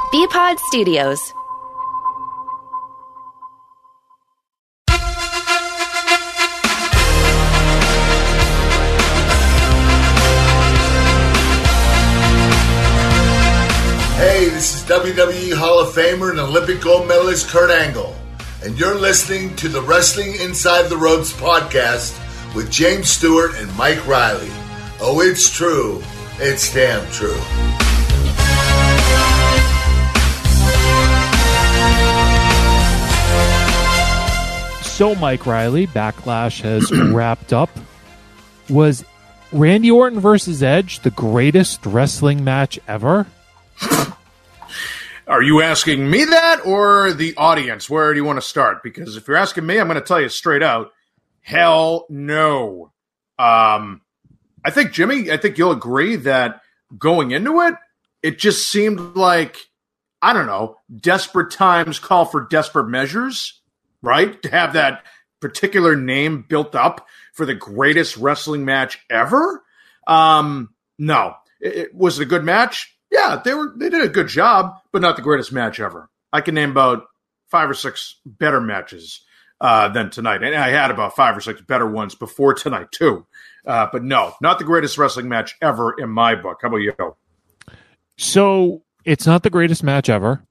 Bpod Studios. Hey, this is WWE Hall of Famer and Olympic gold medalist Kurt Angle, and you're listening to the Wrestling Inside the Ropes podcast with James Stewart and Mike Riley. Oh, it's true. It's damn true. So, Mike Riley, Backlash has wrapped up. Was Randy Orton versus Edge the greatest wrestling match ever? Are you asking me that or the audience? Where do you want to start? Because if you're asking me, I'm going to tell you straight out, hell no. I think, Jimmy, you'll agree that going into it, it just seemed like, I don't know, desperate times call for desperate measures, right? To have that particular name built up for the greatest wrestling match ever? No. Was it a good match? Yeah, they did a good job, but not the greatest match ever. I can name about 5 or 6 better matches than tonight. And I had about 5 or 6 better ones before tonight, too. But no, not the greatest wrestling match ever in my book. How about you? So, it's not the greatest match ever.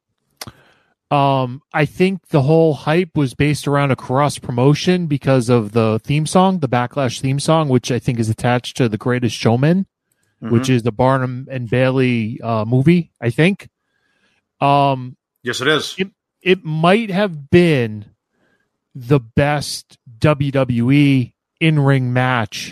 I think the whole hype was based around a cross-promotion because of the theme song, the Backlash theme song, which I think is attached to The Greatest Showman. Mm-hmm. Which is the Barnum and Bailey movie, I think. Yes, it is. It might have been the best WWE in-ring match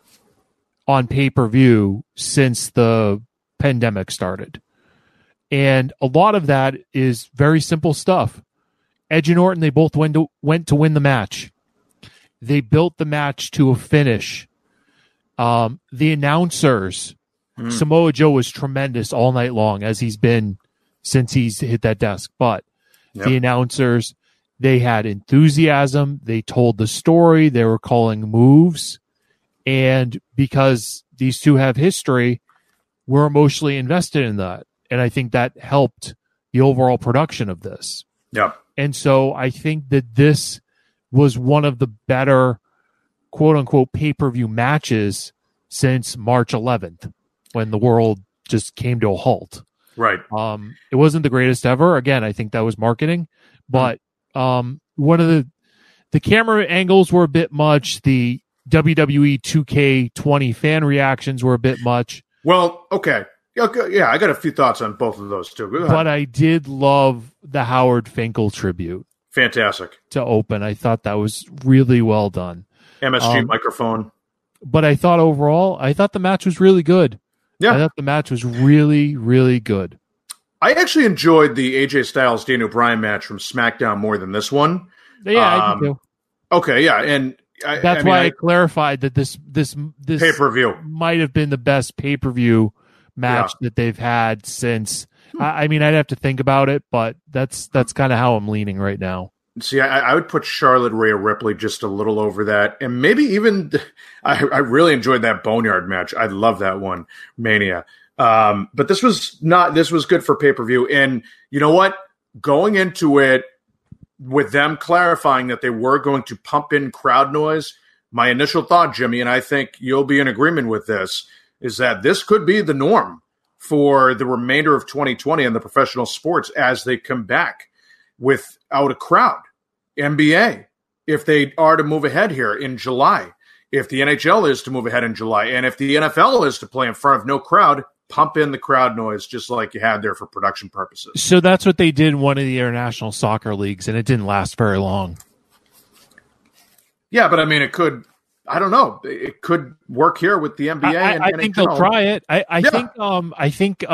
on pay-per-view since the pandemic started. And a lot of that is very simple stuff. Edge and Orton, they both went to win the match. They built the match to a finish. The announcers, Samoa Joe was tremendous all night long, as he's been since he's hit that desk. But the announcers, they had enthusiasm. They told the story. They were calling moves. And because these two have history, we're emotionally invested in that. And I think that helped the overall production of this. Yeah. And so I think that this was one of the better quote-unquote pay-per-view matches since March 11th, when the world just came to a halt. Right. It wasn't the greatest ever. Again, I think that was marketing. But one of the camera angles were a bit much. The WWE 2K20 fan reactions were a bit much. Well, okay. Yeah, I got a few thoughts on both of those, too. Go ahead. But I did love the Howard Finkel tribute. Fantastic. To open. I thought that was really well done. MSG microphone. But I thought overall, the match was really good. Yeah. I thought the match was really, really good. I actually enjoyed the AJ Styles Daniel Bryan match from SmackDown more than this one. Yeah, I do too. Okay, yeah, and that's why I clarified that this pay-per-view might have been the best pay-per-view match that they've had since. I mean, I'd have to think about it, but that's kind of how I'm leaning right now. See, I would put Charlotte Rhea Ripley just a little over that. And maybe even, I really enjoyed that Boneyard match. I love that one, Mania. But this was good for pay-per-view. And you know what? Going into it with them clarifying that they were going to pump in crowd noise, my initial thought, Jimmy, and I think you'll be in agreement with this, is that this could be the norm for the remainder of 2020 in the professional sports as they come back without a crowd. NBA, if they are to move ahead here in July, if the NHL is to move ahead in July, and if the NFL is to play in front of no crowd, pump in the crowd noise just like you had there for production purposes. So that's what they did in one of the international soccer leagues, and it didn't last very long. Yeah, but I mean, it could, I don't know, it could work here with the NBA. I think they'll try it. I think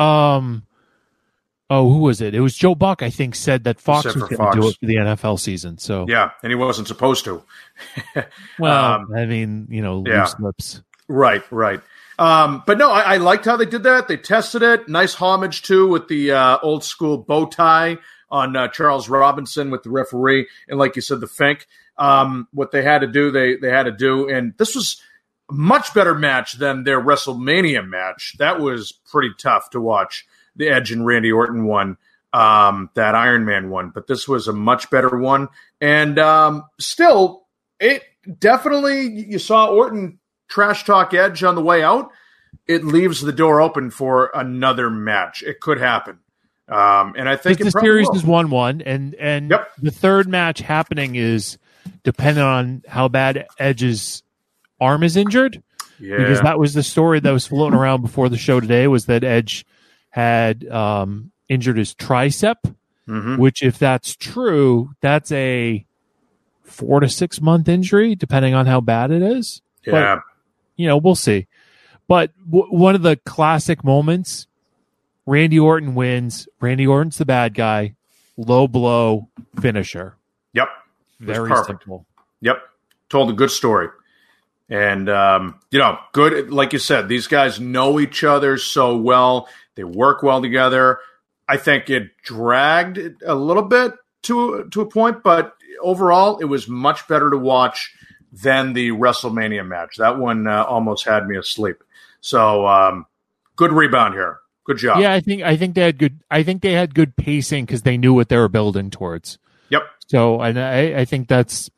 who was it? It was Joe Buck, I think, said that Fox was going to do it for the NFL season. So yeah, and he wasn't supposed to. Well, I mean, loose lips. Right. But no, I liked how they did that. They tested it. Nice homage, too, with the old school bow tie on Charles Robinson with the referee. And like you said, the Fink. What they had to do, they had to do. And this was a much better match than their WrestleMania match. That was pretty tough to watch. The Edge and Randy Orton one. that Iron Man one, but this was a much better one. And still, it definitely, you saw Orton trash talk Edge on the way out. It leaves the door open for another match. It could happen. And I think the series is 1-1, and yep. The third match happening is dependent on how bad Edge's arm is injured. Yeah. Because that was the story that was floating around before the show today, was that Edge had injured his tricep, which, if that's true, that's a 4 to 6 month injury, depending on how bad it is. Yeah. But, we'll see. But one of the classic moments, Randy Orton wins. Randy Orton's the bad guy. Low blow finisher. Yep. Very simple. Yep. Told a good story. And, good. Like you said, these guys know each other so well. They work well together. I think it dragged a little bit to a point, but overall, it was much better to watch than the WrestleMania match. That one almost had me asleep. So, good rebound here. Good job. Yeah, I think they had good. I think they had good pacing because they knew what they were building towards. Yep. So, and I think that's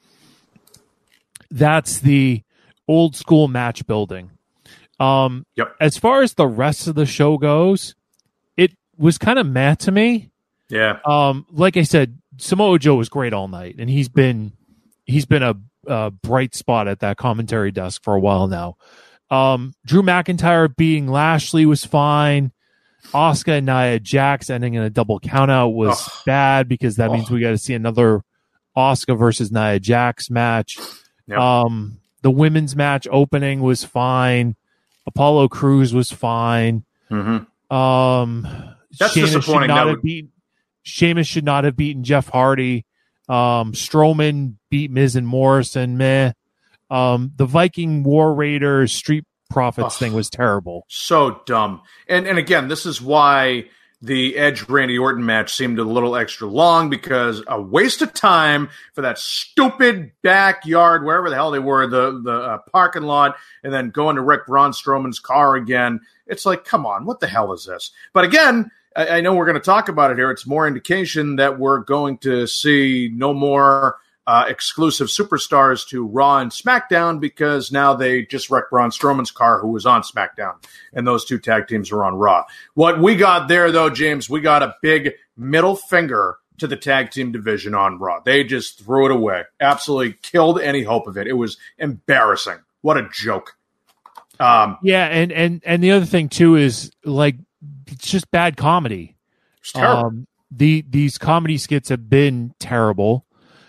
the old school match building. Yep. As far as the rest of the show goes, it was kind of meh to me. Yeah. Like I said, Samoa Joe was great all night, and he's been a bright spot at that commentary desk for a while now. Drew McIntyre beating Lashley was fine. Asuka and Nia Jax ending in a double countout was bad, because that means we got to see another Asuka versus Nia Jax match. Yep. The women's match opening was fine. Apollo Crews was fine. That's Sheamus disappointing. Sheamus should not have beaten Jeff Hardy. Strowman beat Miz and Morrison. Meh. The Viking War Raiders Street Profits thing was terrible. So dumb. And again, this is why the Edge Randy Orton match seemed a little extra long, because a waste of time for that stupid backyard, wherever the hell they were, the parking lot, and then going to wreck Braun Strowman's car again. It's like, come on, what the hell is this? But again, I know we're going to talk about it here. It's more indication that we're going to see no more exclusive superstars to Raw and SmackDown, because now they just wrecked Braun Strowman's car, who was on SmackDown, and those two tag teams are on Raw. What we got there, though, James, we got a big middle finger to the tag team division on Raw. They just threw it away. Absolutely killed any hope of it. It was embarrassing. What a joke. Yeah, and the other thing, too, is, like, it's just bad comedy. It's terrible. These comedy skits have been terrible.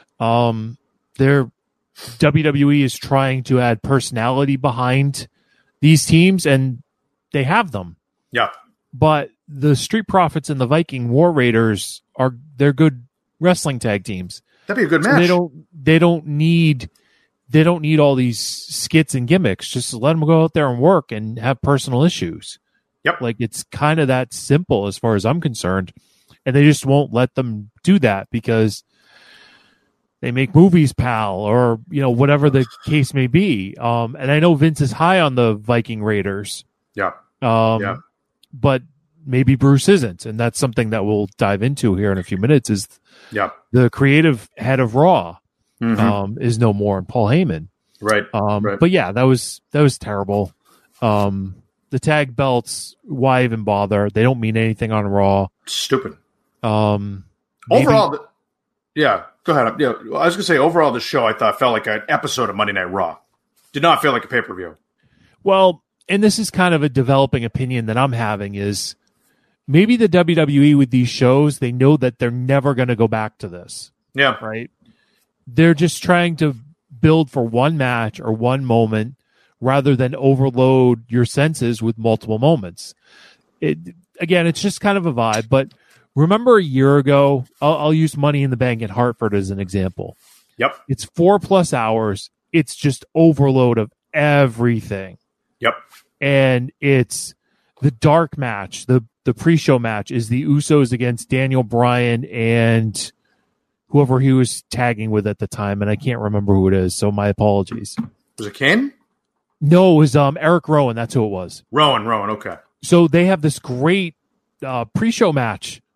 WWE is trying to add personality behind these teams, and they have them. Yeah. But the Street Profits and the Viking War Raiders they're good wrestling tag teams. That'd be a good match. They don't need all these skits and gimmicks. Just let them go out there and work and have personal issues. Yep. Like, it's kind of that simple as far as I'm concerned. And they just won't let them do that because they make movies, pal, or, whatever the case may be. And I know Vince is high on the Viking Raiders. Yeah. But maybe Bruce isn't. And that's something that we'll dive into here in a few minutes, is the creative head of Raw is no more, and Paul Heyman. Right. But yeah, that was terrible. The tag belts, why even bother? They don't mean anything on Raw. Stupid. Overall, yeah, go ahead. Yeah, I was going to say, overall, the show, I thought, felt like an episode of Monday Night Raw. Did not feel like a pay-per-view. Well, and this is kind of a developing opinion that I'm having, is maybe the WWE with these shows, they know that they're never going to go back to this. Yeah. Right? They're just trying to build for one match or one moment, rather than overload your senses with multiple moments. Again, it's just kind of a vibe. But remember a year ago, I'll use Money in the Bank at Hartford as an example. Yep. It's 4+ hours. It's just overload of everything. Yep. And it's the dark match, the pre-show match is the Usos against Daniel Bryan and whoever he was tagging with at the time. And I can't remember who it is, so my apologies. Was it Kane? No, it was Eric Rowan. That's who it was. Rowan. Okay. So they have this great pre-show match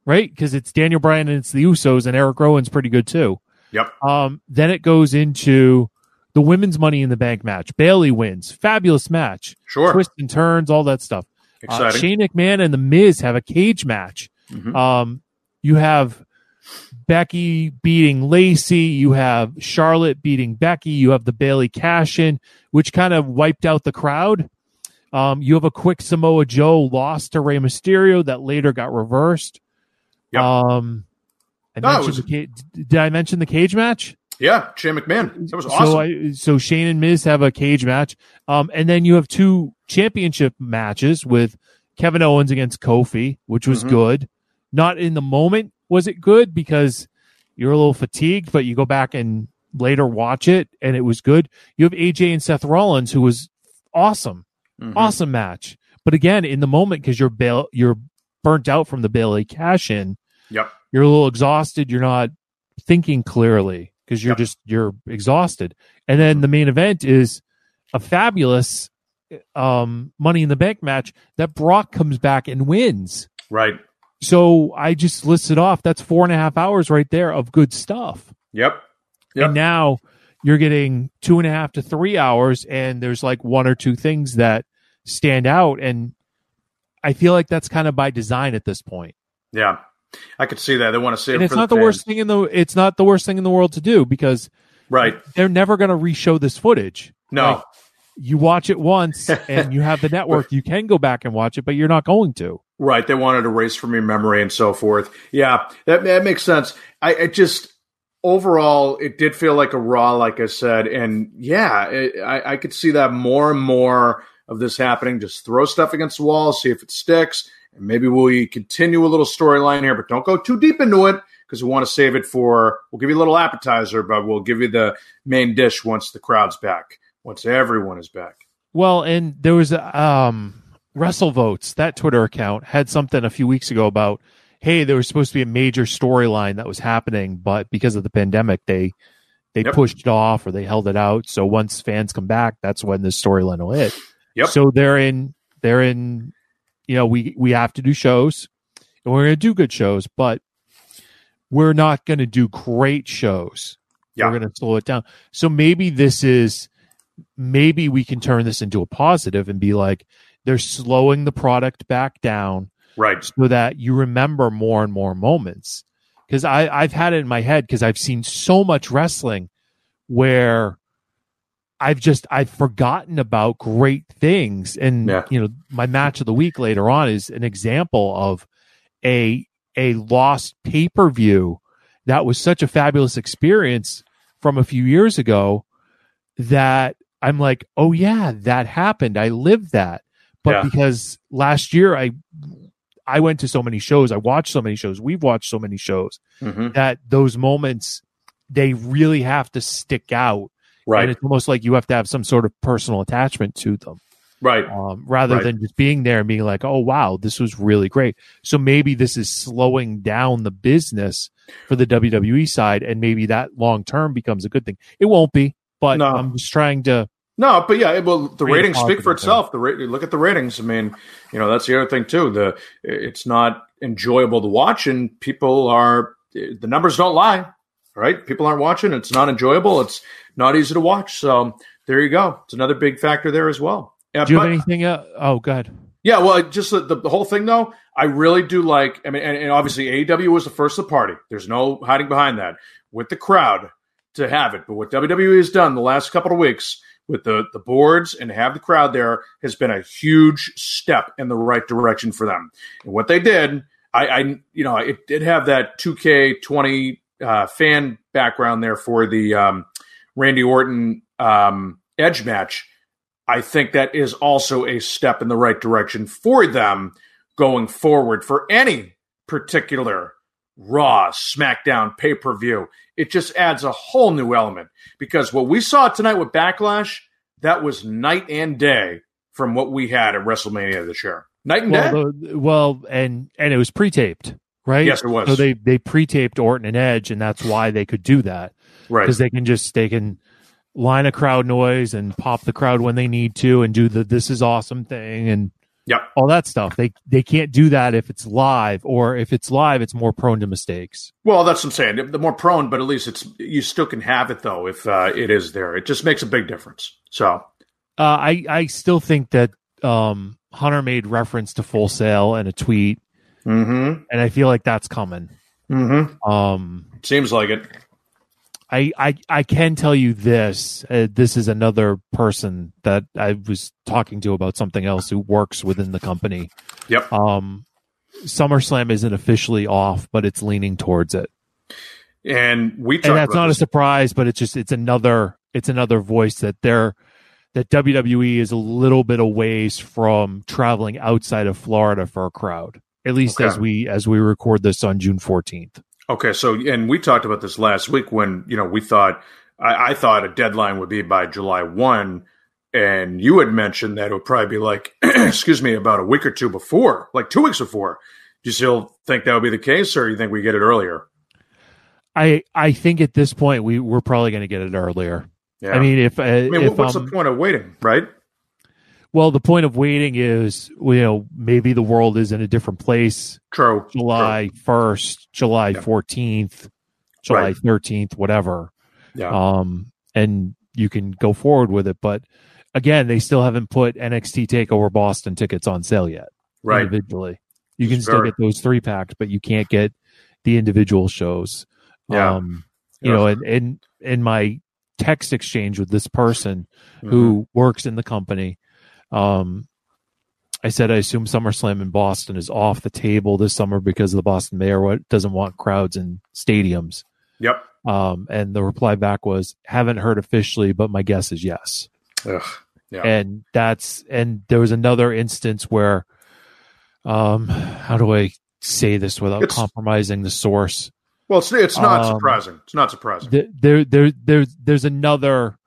right? Because it's Daniel Bryan and it's the Usos, and Eric Rowan's pretty good too. Yep. Then it goes into the women's Money in the Bank match. Bayley wins. Fabulous match. Sure. Twists and turns, all that stuff. Exciting. Shane McMahon and The Miz have a cage match. Mm-hmm. You have Becky beating Lacey. You have Charlotte beating Becky. You have the Bayley cash-in, which kind of wiped out the crowd. You have a quick Samoa Joe loss to Rey Mysterio that later got reversed. Yep. Did I mention the cage match? Yeah, Shane McMahon. That was awesome. So Shane and Miz have a cage match. And then you have 2 championship matches with Kevin Owens against Kofi, which was good. Not in the moment was it good because you're a little fatigued, but you go back and later watch it, and it was good. You have AJ and Seth Rollins, who was awesome. Awesome match. But again, in the moment, because you're burnt out from the Bayley cash-in, yep, you're a little exhausted. You're not thinking clearly because you're exhausted. And then the main event is a fabulous Money in the Bank match that Brock comes back and wins. Right. So I just listed off, that's 4.5 hours right there of good stuff. Yep. And now you're getting 2.5 to 3 hours, and there's like 1 or 2 things that stand out. And I feel like that's kind of by design at this point. Yeah. I could see that. They want to save and it it's for not the the fans. worst thing it's not the worst thing in the world to do, because they're never going to re-show this footage. No. Like, you watch it once and you have the network, you can go back and watch it, but you're not going to. Right. They wanted to erase from your memory and so forth. Yeah, that makes sense. I just, overall, it did feel like a Raw, like I said. And yeah, I could see that more and more of this happening. Just throw stuff against the wall, see if it sticks. And maybe we continue a little storyline here, but don't go too deep into it, because we want to save it for, we'll give you a little appetizer, but we'll give you the main dish once the crowd's back, once everyone is back. Well, and there was WrestleVotes, that Twitter account, had something a few weeks ago about, hey, there was supposed to be a major storyline that was happening, but because of the pandemic, they pushed it off or they held it out. So once fans come back, that's when this storyline will hit. Yep. So they're in, we have to do shows, and we're going to do good shows, but we're not going to do great shows. Yeah. We're going to slow it down. So maybe we can turn this into a positive and be like, they're slowing the product back down, right, so that you remember more and more moments. Because I've had it in my head, because I've seen so much wrestling where I've forgotten about great things. And my match of the week later on is an example of a lost pay-per-view that was such a fabulous experience from a few years ago that I'm like, oh yeah, that happened. I lived that. But because last year I went to so many shows, I watched so many shows, we've watched so many shows, that those moments, they really have to stick out. Right. And it's almost like you have to have some sort of personal attachment to them. Right. Rather than just being there and being like, oh, wow, this was really great. So maybe this is slowing down the business for the WWE side, and maybe that long term becomes a good thing. It won't be, but I'm just trying to. No, but yeah, well, the ratings speak for itself. Look at the ratings. I mean, that's the other thing too. It's not enjoyable to watch, and the numbers don't lie, right? People aren't watching. It's not enjoyable. It's not easy to watch. So there you go. It's another big factor there as well. Do you have anything? Oh, go ahead. Yeah, well, just the whole thing though, I really do like. I mean, and obviously AEW was the first of the party. There's no hiding behind that with the crowd to have it. But what WWE has done the last couple of weeks with the boards and have the crowd there has been a huge step in the right direction for them. And what they did, it did have that 2K20 fan background there for the Randy Orton Edge match. I think that is also a step in the right direction for them going forward for any particular Raw, SmackDown, pay-per-view. It just adds a whole new element, because what we saw tonight with Backlash, that was night and day from what we had at WrestleMania this year. Night and day. And it was pre-taped, right? Yes, it was. So they pre-taped Orton and Edge, and that's why they could do that. Right. Because they can line a crowd noise and pop the crowd when they need to and do the "this is awesome" thing. And Yep. All that stuff. They can't do that if it's live, or if it's live, it's more prone to mistakes. Well, that's what I'm saying. The more prone, but at least you still can have it though if it is there. It just makes a big difference. So I still think that Hunter made reference to Full Sail in a tweet, and I feel like that's coming. Seems like it. I can tell you this. This is another person that I was talking to about something else who works within the company. Yep. SummerSlam isn't officially off, but it's leaning towards it. And that's not a surprise, but it's another voice that that WWE is a little bit of ways from traveling outside of Florida for a crowd. At least as we record this on June 14th. Okay, so and we talked about this last week when we thought I thought a deadline would be by July 1, and you had mentioned that it would probably be like about a week or two before, like 2 weeks before. Do you still think that would be the case, or do you think we get it earlier? I think at this point we're probably going to get it earlier. Yeah. I mean, what's the point of waiting, right? Well, the point of waiting is, maybe the world is in a different place. True. July 1st, July 14th, July 13th, whatever. Yeah. And you can go forward with it. But again, they still haven't put NXT TakeOver Boston tickets on sale yet. Right. Individually. You can still get those 3-packs, but you can't get the individual shows. Yeah. In my text exchange with this person who works in the company, I said, I assume SummerSlam in Boston is off the table this summer because the Boston mayor doesn't want crowds in stadiums. Yep. And the reply back was, haven't heard officially, but my guess is yes. Ugh. Yeah. And there was another instance where, how do I say this without compromising the source? Well, it's not surprising. It's not surprising. There's another,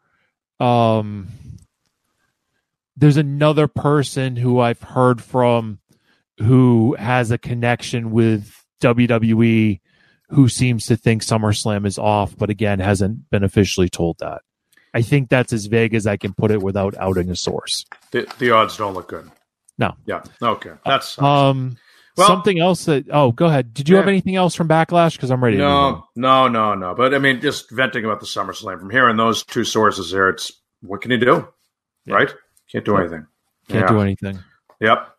there's another person who I've heard from who has a connection with WWE who seems to think SummerSlam is off, but again, hasn't been officially told that. I think that's as vague as I can put it without outing a source. The odds don't look good. No. Yeah. Okay. That's something else that. Oh, go ahead. Did you have anything else from Backlash? Because I'm ready. No. But I mean, just venting about the SummerSlam from hearing those two sources there. It's what can you do, right? Can't do anything. Can't do anything. Yep.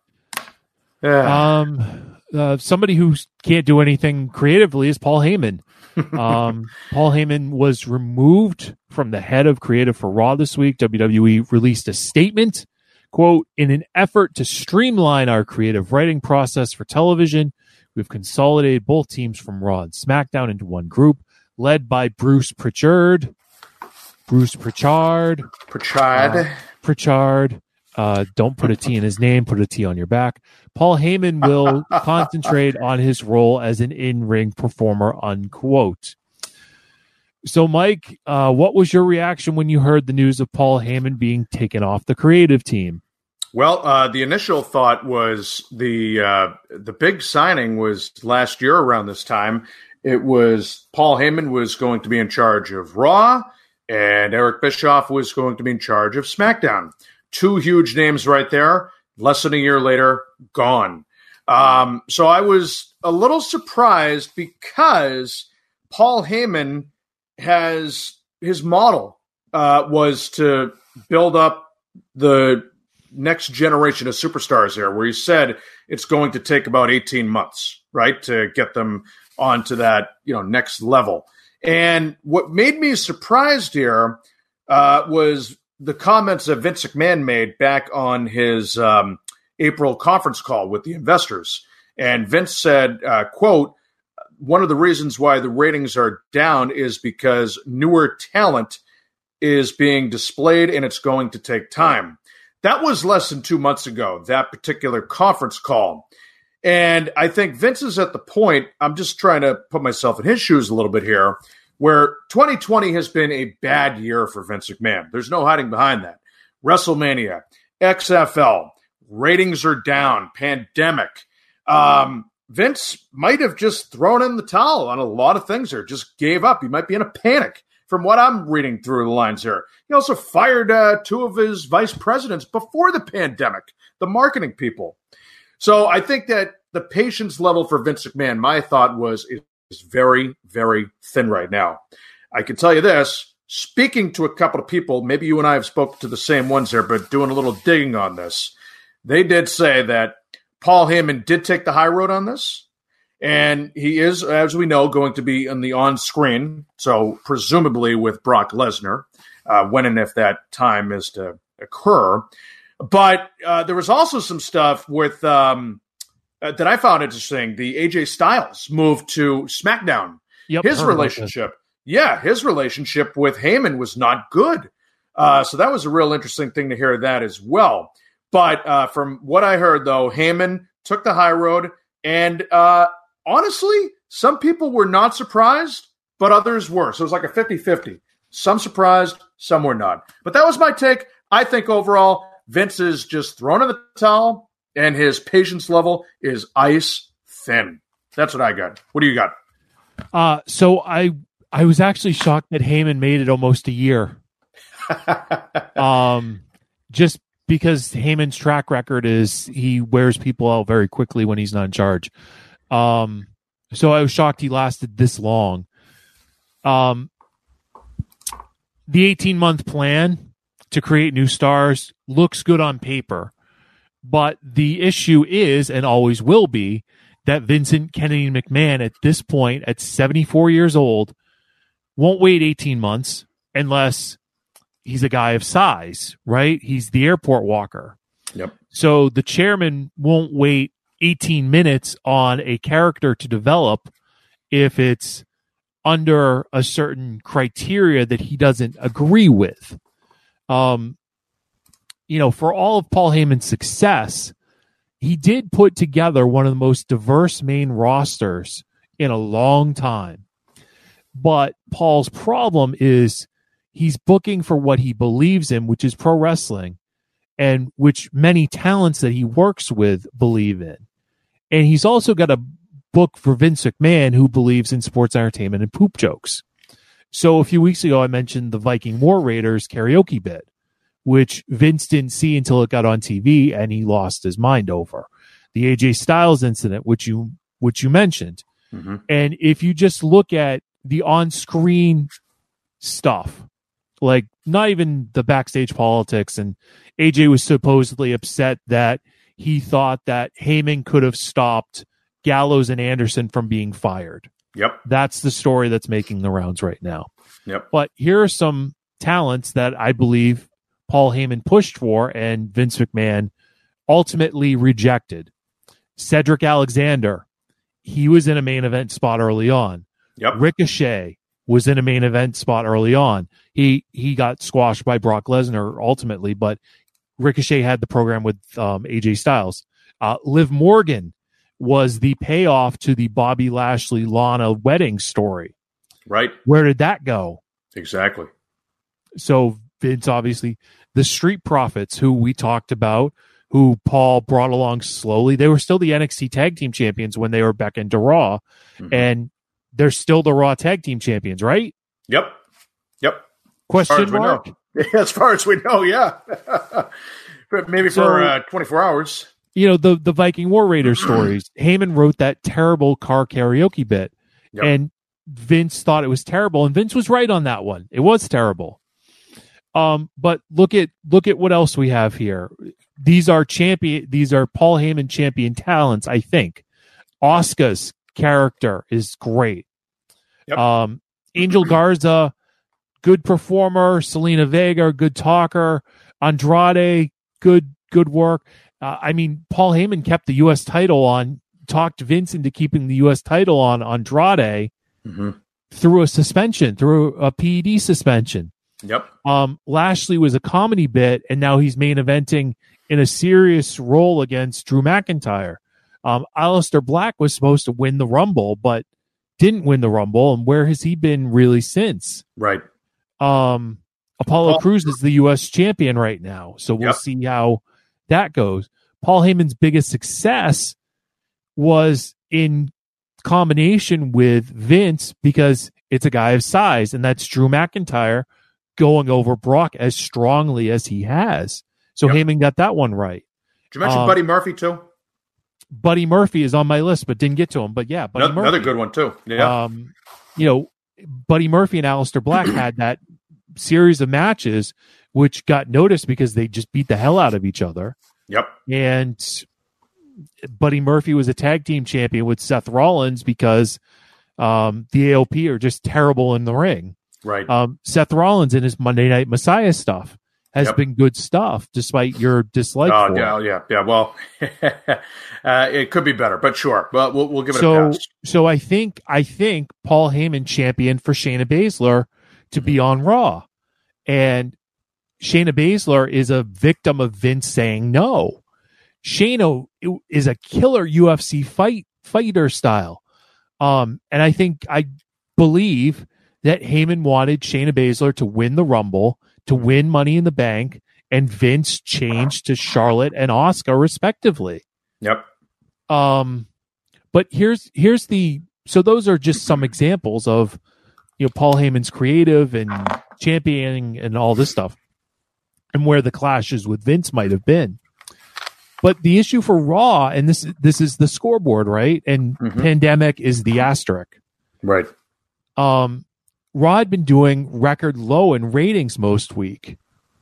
Yeah. Somebody who can't do anything creatively is Paul Heyman. Paul Heyman was removed from the head of creative for Raw this week. WWE released a statement, quote, in an effort to streamline our creative writing process for television, we've consolidated both teams from Raw and SmackDown into one group, led by Bruce Pritchard. Pritchard. Don't put a T in his name, put a T on your back. Paul Heyman will concentrate on his role as an in-ring performer, unquote. So, Mike, what was your reaction when you heard the news of Paul Heyman being taken off the creative team? Well, the initial thought was the big signing was last year around this time. It was Paul Heyman was going to be in charge of Raw, and Eric Bischoff was going to be in charge of SmackDown. Two huge names right there. Less than a year later, gone. So I was a little surprised because Paul Heyman has his model was to build up the next generation of superstars here, where he said it's going to take about 18 months, right, to get them onto that next level. And what made me surprised here was the comments that Vince McMahon made back on his April conference call with the investors. And Vince said, quote, one of the reasons why the ratings are down is because newer talent is being displayed and it's going to take time. That was less than 2 months ago, that particular conference call. And I think Vince is at the point, I'm just trying to put myself in his shoes a little bit here, where 2020 has been a bad year for Vince McMahon. There's no hiding behind that. WrestleMania, XFL, ratings are down, pandemic. Vince might have just thrown in the towel on a lot of things there, just gave up. He might be in a panic from what I'm reading through the lines here. He also fired 2 of his vice presidents before the pandemic, the marketing people. So I think that the patience level for Vince McMahon, my thought was, is very, very thin right now. I can tell you this, speaking to a couple of people, maybe you and I have spoken to the same ones here, but doing a little digging on this, they did say that Paul Heyman did take the high road on this, and he is, as we know, going to be on the on-screen, so presumably with Brock Lesnar, when and if that time is to occur. But there was also some stuff with that I found interesting. The AJ Styles move to SmackDown. Yep, his relationship with Heyman was not good. So that was a real interesting thing to hear that as well. But from what I heard, though, Heyman took the high road. And honestly, some people were not surprised, but others were. So it was like a 50-50. Some surprised, some were not. But that was my take. I think overall, Vince is just thrown in the towel, and his patience level is ice thin. That's what I got. What do you got? So I was actually shocked that Heyman made it almost a year. Just because Heyman's track record is he wears people out very quickly when he's not in charge. So I was shocked he lasted this long. The 18-month plan to create new stars looks good on paper, but the issue is, and always will be, that Vincent Kennedy McMahon at this point, at 74 years old, won't wait 18 months unless he's a guy of size, right? He's the airport walker. Yep. So the chairman won't wait 18 minutes on a character to develop if it's under a certain criteria that he doesn't agree with. For all of Paul Heyman's success, he did put together one of the most diverse main rosters in a long time. But Paul's problem is he's booking for what he believes in, which is pro wrestling, and which many talents that he works with believe in. And he's also got a book for Vince McMahon, who believes in sports entertainment and poop jokes. So a few weeks ago, I mentioned the Viking War Raiders karaoke bit, which Vince didn't see until it got on TV, and he lost his mind over. The AJ Styles incident, which you mentioned. Mm-hmm. And if you just look at the on-screen stuff, like not even the backstage politics, and AJ was supposedly upset that he thought that Heyman could have stopped Gallows and Anderson from being fired. Yep. That's the story that's making the rounds right now. Yep. But here are some talents that I believe Paul Heyman pushed for and Vince McMahon ultimately rejected. Cedric Alexander, he was in a main event spot early on. Yep. Ricochet was in a main event spot early on. He got squashed by Brock Lesnar ultimately, but Ricochet had the program with AJ Styles. Liv Morgan was the payoff to the Bobby Lashley Lana wedding story. Right. Where did that go? Exactly. So Vince, obviously, the Street Profits, who we talked about, who Paul brought along slowly, they were still the NXT Tag Team Champions when they were back into Raw, and they're still the Raw Tag Team Champions, right? Yep. Question mark? As far as we know, yeah. But maybe for 24 hours. The Viking War Raiders stories. Heyman wrote that terrible car karaoke bit, and Vince thought it was terrible, and Vince was right on that one. It was terrible. But look at what else we have here. These are Paul Heyman champion talents, I think. Asuka's character is great. Yep. Angel Garza, good performer. Selena Vega, good talker. Andrade, good work. Paul Heyman kept the U.S. title on, talked Vince into keeping the U.S. title on Andrade through a suspension, through a PED suspension. Yep. Lashley was a comedy bit, and now he's main eventing in a serious role against Drew McIntyre. Aleister Black was supposed to win the Rumble, but didn't win the Rumble, and where has he been really since? Right. Apollo Crews is the U.S. champion right now, so we'll see how that goes. Paul Heyman's biggest success was in combination with Vince, because it's a guy of size, and that's Drew McIntyre going over Brock as strongly as he has. So Heyman got that one right. Did you mention Buddy Murphy too? Buddy Murphy is on my list, but didn't get to him. But yeah, Buddy Murphy. Another good one too. Yeah. Buddy Murphy and Aleister Black had that series of matches which got noticed because they just beat the hell out of each other. Yep. And Buddy Murphy was a tag team champion with Seth Rollins because the AOP are just terrible in the ring. Right. Seth Rollins in his Monday Night Messiah stuff has been good stuff, despite your dislike for it. Yeah. Well, it could be better, but sure. But we'll give it a pass. So I think Paul Heyman championed for Shayna Baszler to be on Raw, and Shayna Baszler is a victim of Vince saying no. Shayna is a killer UFC fighter style, and I believe that Heyman wanted Shayna Baszler to win the Rumble, to win Money in the Bank, and Vince changed to Charlotte and Asuka respectively. Yep. But here's so those are just some examples of, Paul Heyman's creative and championing and all this stuff, and where the clashes with Vince might have been. But the issue for Raw, and this is the scoreboard, right? And Pandemic is the asterisk. Right. Raw had been doing record low in ratings most week.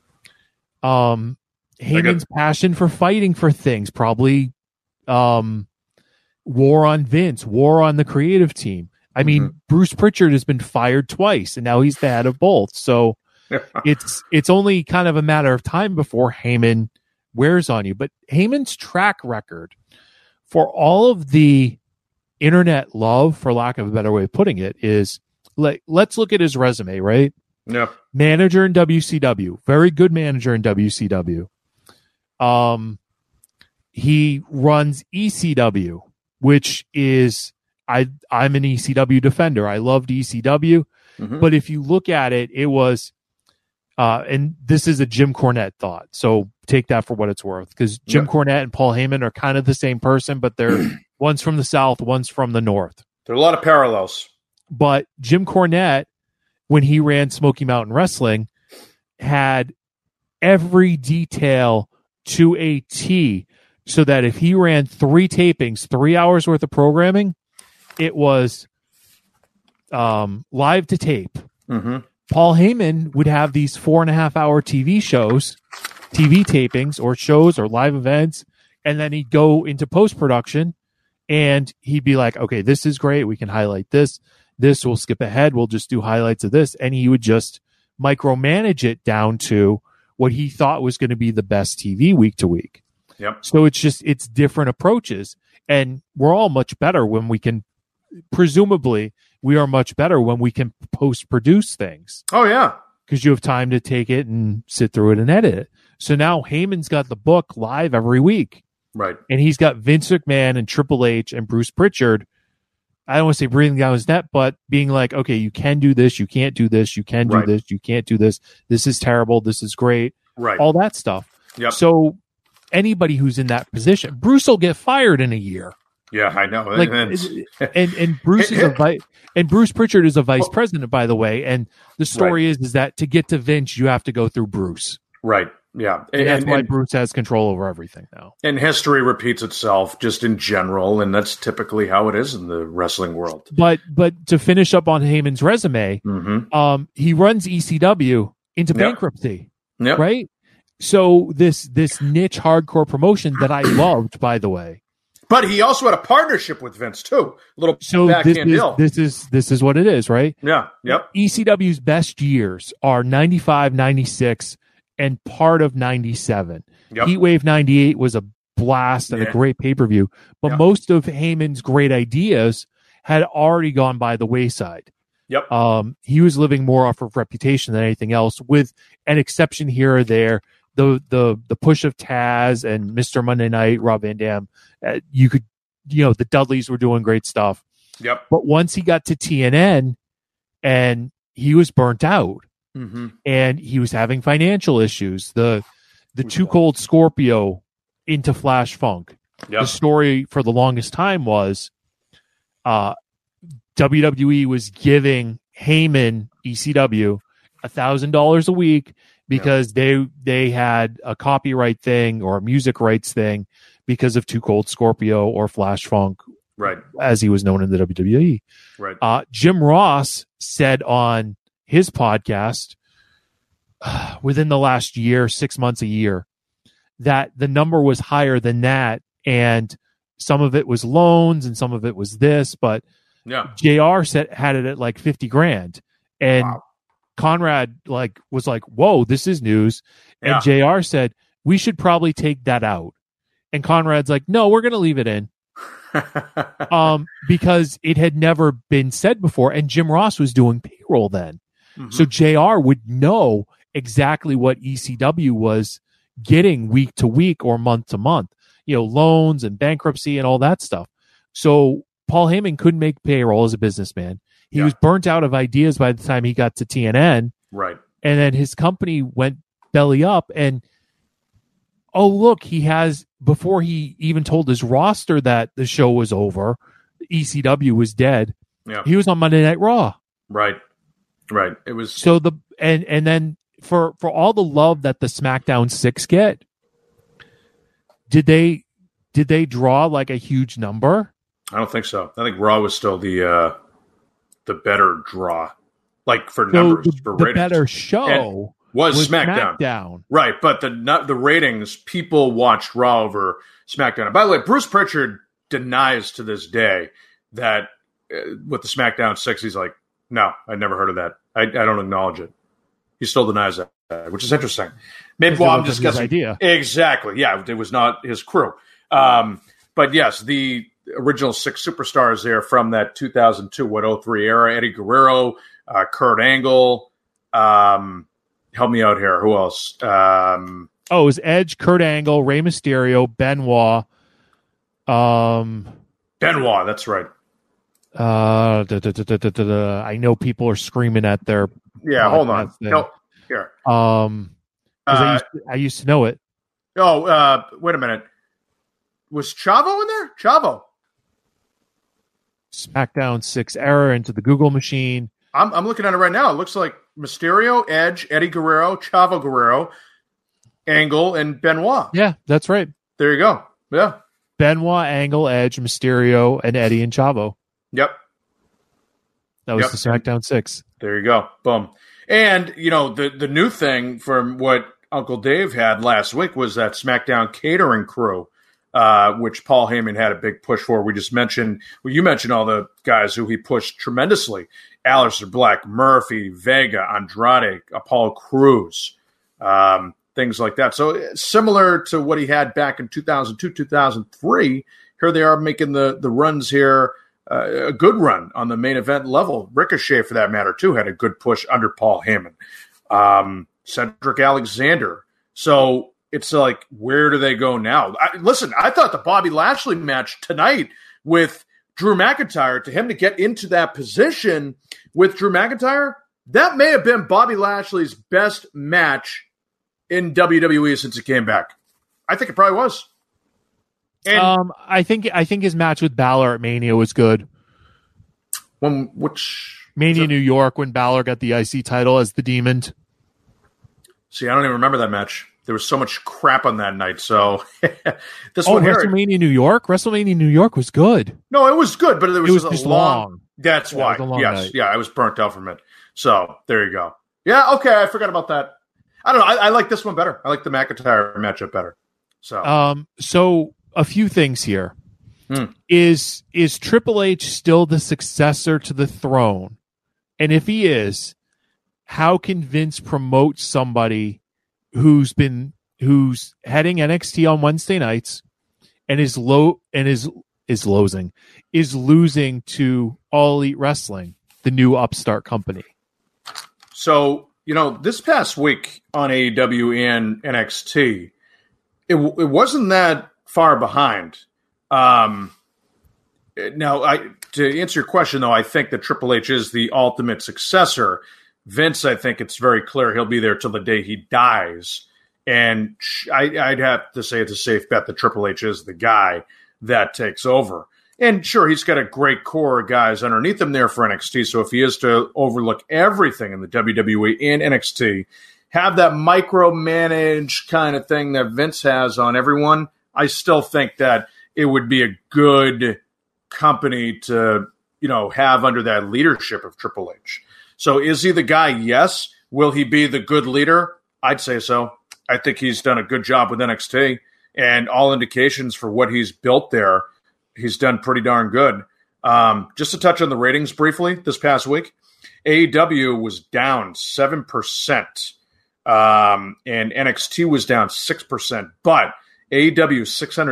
Heyman's passion for fighting for things, probably war on Vince, war on the creative team. I mean, Bruce Pritchard has been fired twice, and now he's the head of both. So it's only kind of a matter of time before Heyman wears on you. But Heyman's track record, for all of the internet love, for lack of a better way of putting it, is let's look at his resume, right? Yeah. Manager in WCW, very good manager in WCW. He runs ECW, which is I'm an ECW defender. I loved ECW, but if you look at it, it was, and this is a Jim Cornette thought, so take that for what it's worth, because Jim Cornette and Paul Heyman are kind of the same person, but they're one's from the South, one's from the North. There are a lot of parallels. But Jim Cornette, when he ran Smoky Mountain Wrestling, had every detail to a T, so that if he ran 3 tapings, 3 hours worth of programming, it was live to tape. Paul Heyman would have these 4.5-hour TV shows, TV tapings or shows or live events, and then he'd go into post-production and he'd be like, okay, this is great. We can highlight this. This, we'll skip ahead. We'll just do highlights of this. And he would just micromanage it down to what he thought was going to be the best TV week to week. Yep. So it's different approaches, and we're all much better when we can, presumably we are much better when we can post-produce things. Oh, yeah. Because you have time to take it and sit through it and edit it. So now Heyman's got the book live every week. Right. And he's got Vince McMahon and Triple H and Bruce Pritchard, I don't want to say breathing down his neck, but being like, okay, you can do this, you can't do this, you can do this, you can't do this. This is terrible, this is great. Right. All that stuff. Yep. So anybody who's in that position, Bruce will get fired in a year. Yeah, I know. Like, and Bruce is and Bruce Pritchard is a vice president, by the way. And the story is that to get to Vince, you have to go through Bruce. Right. Yeah. And that's why Bruce has control over everything now. And history repeats itself just in general, and that's typically how it is in the wrestling world. But to finish up on Heyman's resume, he runs ECW into bankruptcy. Yep. Right? So this niche hardcore promotion that I loved, by the way. But he also had a partnership with Vince too. A little backhand deal. This is what it is, right? Yeah. Yep. ECW's best years are 95, 96, and part of 97. Yep. Heatwave 98 was a blast and a great pay-per-view, but most of Heyman's great ideas had already gone by the wayside. Yep. He was living more off of reputation than anything else, with an exception here or there. The push of Taz and Mr. Monday Night, Rob Van Dam, the Dudleys were doing great stuff. Yep. But once he got to TNN, and he was burnt out, and he was having financial issues. The Too Cold Scorpio into Flash Funk. Yep. The story for the longest time was WWE was giving Heyman, ECW, $1,000 a week because they had a copyright thing or a music rights thing because of Too Cold Scorpio or Flash Funk, right, as he was known in the WWE. Right. Jim Ross said on his podcast within the last year, 6 months, a year, that the number was higher than that, and some of it was loans and some of it was this, but JR had it at like 50 grand, and Conrad was like, whoa, this is news. And JR said, we should probably take that out. And Conrad's like, no, we're going to leave it in. Because it had never been said before, and Jim Ross was doing payroll then. Mm-hmm. So JR would know exactly what ECW was getting week to week or month to month, loans and bankruptcy and all that stuff. So Paul Heyman couldn't make payroll as a businessman. He was burnt out of ideas by the time he got to TNN. Right. And then his company went belly up, and look, he has, before he even told his roster that the show was over, ECW was dead. Yeah. He was on Monday Night Raw. Right. It was so and then for all the love that the SmackDown 6 get, did they draw like a huge number? I don't think so. I think Raw was still the better draw, like for numbers, for ratings. The better show was SmackDown. Right, but the ratings, people watched Raw over SmackDown. By the way, Bruce Pritchard denies to this day that with the SmackDown 6, he's like, no, I never heard of that. I don't acknowledge it. He still denies that, which is interesting. Maybe I'm just guessing. Idea. Exactly. Yeah, it was not his crew. But yes, the original 6 superstars there from that 2002, 03 era: Eddie Guerrero, Kurt Angle. Help me out here. Who else? It was Edge, Kurt Angle, Rey Mysterio, Benoit. Benoit, that's right. I know people are screaming at their. Yeah, hold on. No, here. I used to know it. Wait a minute. Was Chavo in there? Chavo. SmackDown 6 era into the Google machine. I'm looking at it right now. It looks like Mysterio, Edge, Eddie Guerrero, Chavo Guerrero, Angle, and Benoit. Yeah, that's right. There you go. Yeah. Benoit, Angle, Edge, Mysterio, and Eddie and Chavo. Yep. That was the SmackDown 6. There you go. Boom. And, the new thing from what Uncle Dave had last week was that SmackDown catering crew, which Paul Heyman had a big push for. We just mentioned, you mentioned all the guys who he pushed tremendously. Aleister Black, Murphy, Vega, Andrade, Apollo Crews, things like that. So similar to what he had back in 2002, 2003, here they are making the runs here, a good run on the main event level. Ricochet, for that matter, too, had a good push under Paul Heyman. Cedric Alexander. So it's like, where do they go now? I thought the Bobby Lashley match tonight with Drew McIntyre, to him to get into that position with Drew McIntyre, that may have been Bobby Lashley's best match in WWE since he came back. I think it probably was. And I think his match with Balor at Mania was good. Mania New York, when Balor got the IC title as the Demon. See, I don't even remember that match. There was so much crap on that night. So WrestleMania New York? WrestleMania New York was good. No, it was good, but it was just long. That's why. Yes. Yeah, I was burnt out from it. So there you go. Yeah, okay. I forgot about that. I don't know. I like this one better. I like the McIntyre matchup better. So a few things here. Is Triple H still the successor to the throne? And if he is, how can Vince promote somebody who's heading NXT on Wednesday nights and is losing to All Elite Wrestling, the new upstart company? So, this past week on AEW and NXT, it wasn't that far behind. Now, to answer your question, though, I think that Triple H is the ultimate successor. Vince, I think it's very clear he'll be there till the day he dies. And I'd have to say it's a safe bet that Triple H is the guy that takes over. And sure, he's got a great core of guys underneath him there for NXT. So if he is to overlook everything in the WWE and NXT, have that micromanage kind of thing that Vince has on everyone, I still think that it would be a good company to, have under that leadership of Triple H. So is he the guy? Yes. Will he be the good leader? I'd say so. I think he's done a good job with NXT, and all indications for what he's built there, he's done pretty darn good. Just to touch on the ratings briefly, this past week, AEW was down 7%, and NXT was down 6%, but AEW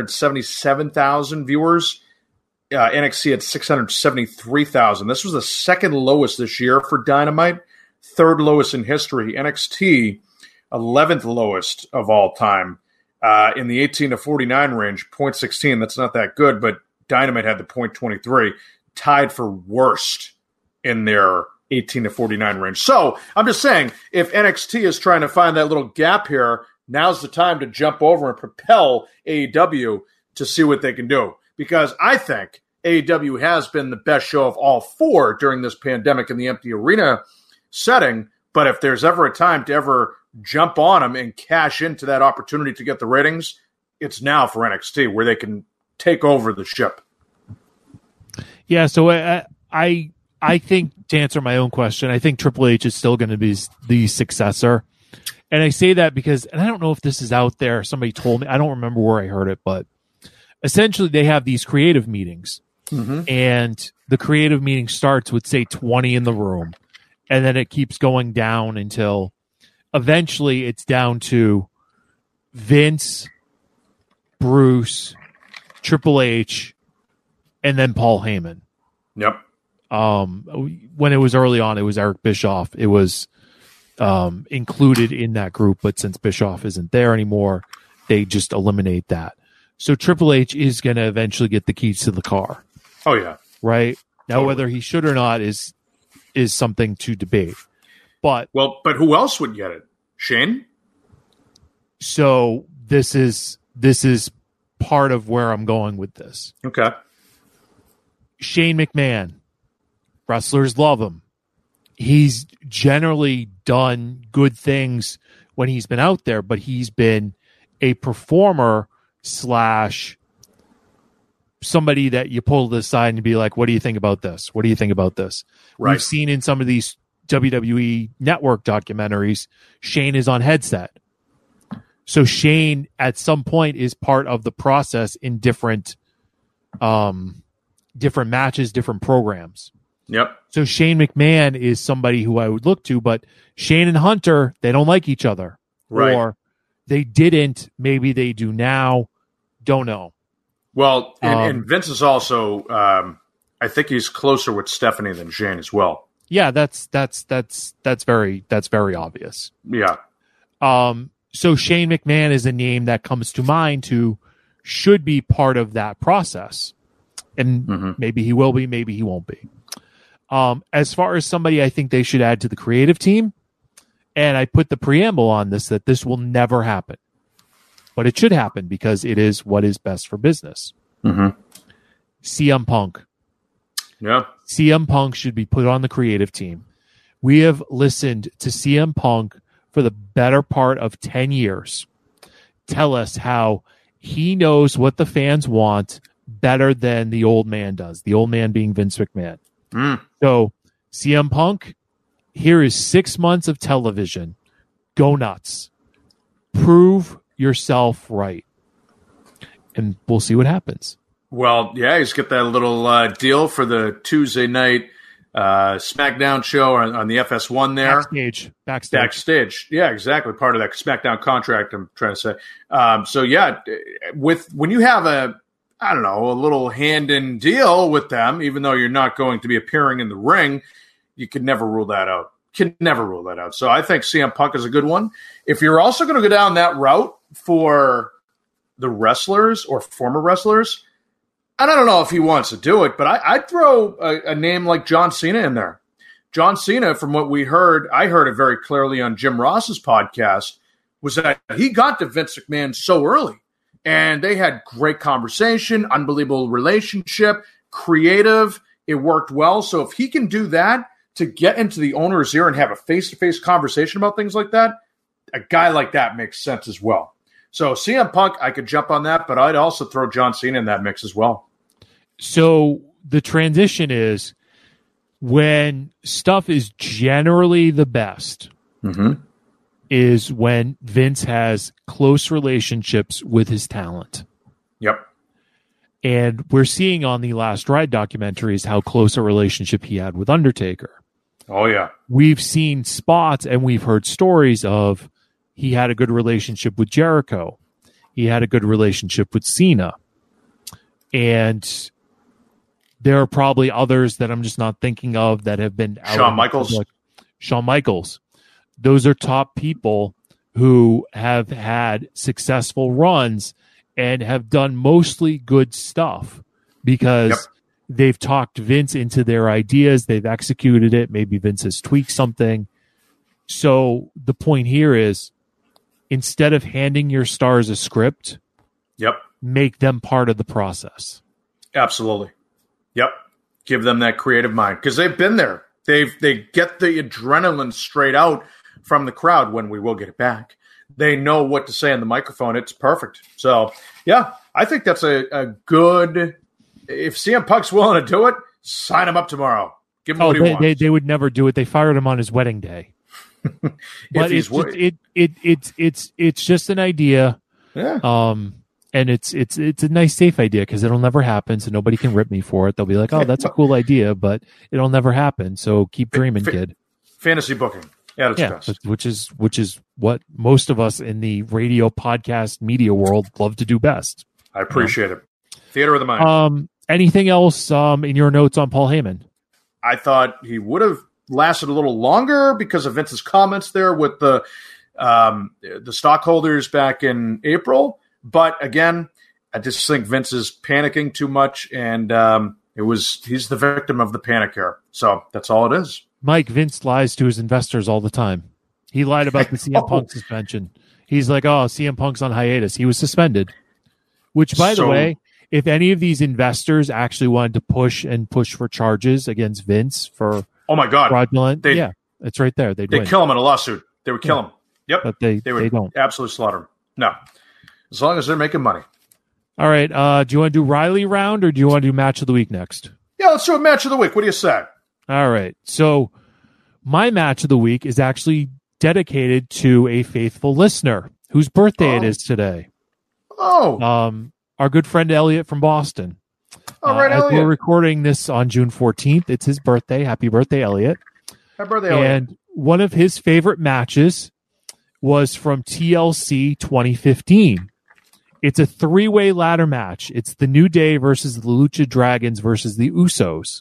677,000 viewers, NXT had 673,000. This was the second lowest this year for Dynamite, third lowest in history. NXT, 11th lowest of all time. In the 18 to 49 range, 0.16. That's not that good, but Dynamite had the 0.23, tied for worst in their 18 to 49 range. So I'm just saying, if NXT is trying to find that little gap here, now's the time to jump over and propel AEW to see what they can do. Because I think AEW has been the best show of all four during this pandemic in the empty arena setting. But if there's ever a time to ever jump on them and cash into that opportunity to get the ratings, it's now for NXT, where they can take over the ship. Yeah, so I think, to answer my own question, I think Triple H is still going to be the successor. And I say that because, and I don't know if this is out there, somebody told me, I don't remember where I heard it, but essentially they have these creative meetings. Mm-hmm. And the creative meeting starts with, say, 20 in the room. And then it keeps going down until eventually it's down to Vince, Bruce, Triple H, and then Paul Heyman. Yep. When it was early on, it was Eric Bischoff. It was included in that group, but since Bischoff isn't there anymore, they just eliminate that. So Triple H is going to eventually get the keys to the car. Oh, yeah. Right? Now, whether he should or not is something to debate. But who else would get it? Shane? So this is part of where I'm going with this. Okay. Shane McMahon. Wrestlers love him. He's generally done good things when he's been out there, but he's been a performer / somebody that you pull to the side and be like, what do you think about this? What do you think about this? Right. We've seen in some of these WWE network documentaries, Shane is on headset. So Shane at some point is part of the process in different matches, different programs. Yep. So Shane McMahon is somebody who I would look to, but Shane and Hunter, they don't like each other. Right. Or they didn't. Maybe they do now. Don't know. Well, and Vince is also, I think he's closer with Stephanie than Shane as well. Yeah, that's very obvious. Yeah. So Shane McMahon is a name that comes to mind who should be part of that process. And maybe he will be, maybe he won't be. As far as somebody I think they should add to the creative team, and I put the preamble on this, that this will never happen. But it should happen because it is what is best for business. Mm-hmm. CM Punk. Yeah. CM Punk should be put on the creative team. We have listened to CM Punk for the better part of 10 years tell us how he knows what the fans want better than the old man does. The old man being Vince McMahon. So CM Punk, here is 6 months of television. Go nuts. Prove yourself right. And we'll see what happens. Well, yeah, he's got that little deal for the Tuesday night SmackDown show on the FS1 there. Backstage. Yeah, exactly. Part of that SmackDown contract, I'm trying to say. So, yeah, when you have a little hand-in deal with them, even though you're not going to be appearing in the ring, you can never rule that out. So I think CM Punk is a good one. If you're also going to go down that route for the wrestlers or former wrestlers, and I don't know if he wants to do it, but I'd throw a name like John Cena in there. John Cena, from what we heard, I heard it very clearly on Jim Ross's podcast, was that he got to Vince McMahon so early. And they had great conversation, unbelievable relationship. creative. It worked well. So if he can do that to get into the owner's ear and have a face-to-face conversation about things like that, a guy like that makes sense as well. So CM Punk, I could jump on that, but I'd also throw John Cena in that mix as well. So the transition is when stuff is generally the best is when Vince has close relationships with his talent. Yep. And we're seeing on the Last Ride documentaries how close a relationship he had with Undertaker. Oh, yeah. We've seen spots and we've heard stories of he had a good relationship with Jericho. He had a good relationship with Cena. And there are probably others that I'm just not thinking of that have been out. Shawn Michaels. Shawn Michaels. Those are top people who have had successful runs and have done mostly good stuff because they've talked Vince into their ideas. They've executed it. Maybe Vince has tweaked something. So the point here is instead of handing your stars a script, make them part of the process. Absolutely. Yep. Give them that creative mind because they've been there. They get the adrenaline straight out from the crowd when we will get it back. They know what to say on the microphone. It's perfect. So, yeah, I think that's a good – if CM Punk's willing to do it, sign him up tomorrow. Give him what he wants. They would never do it. They fired him on his wedding day. But it's just an idea. Yeah. And it's a nice, safe idea because it'll never happen, so nobody can rip me for it. They'll be like, oh, that's a cool idea, but it'll never happen, so keep dreaming, kid. Fantasy booking. Yeah, best. Which is what most of us in the radio, podcast, media world love to do best. I appreciate it. Theater of the mind. Anything else in your notes on Paul Heyman? I thought he would have lasted a little longer because of Vince's comments there with the stockholders back in April. But again, I just think Vince is panicking too much, and he's the victim of the panic here. So that's all it is. Mike, Vince lies to his investors all the time. He lied about the CM Punk suspension. He's like, oh, CM Punk's on hiatus. He was suspended. Which, by the way, if any of these investors actually wanted to push for charges against Vince for fraudulent, it's right there. They'd kill him in a lawsuit. They would kill him. Yep. But they don't. Absolutely slaughter him. No. As long as they're making money. All right. Do you want to do Riley round or do you want to do match of the week next? Yeah, let's do a match of the week. What do you say? All right. So my match of the week is actually dedicated to a faithful listener whose birthday it is today. Our good friend Elliot from Boston. All right, Elliot. We're recording this on June 14th. It's his birthday. Happy birthday, Elliot. Happy birthday, Elliot. And one of his favorite matches was from TLC 2015. It's a three-way ladder match. It's the New Day versus the Lucha Dragons versus the Usos.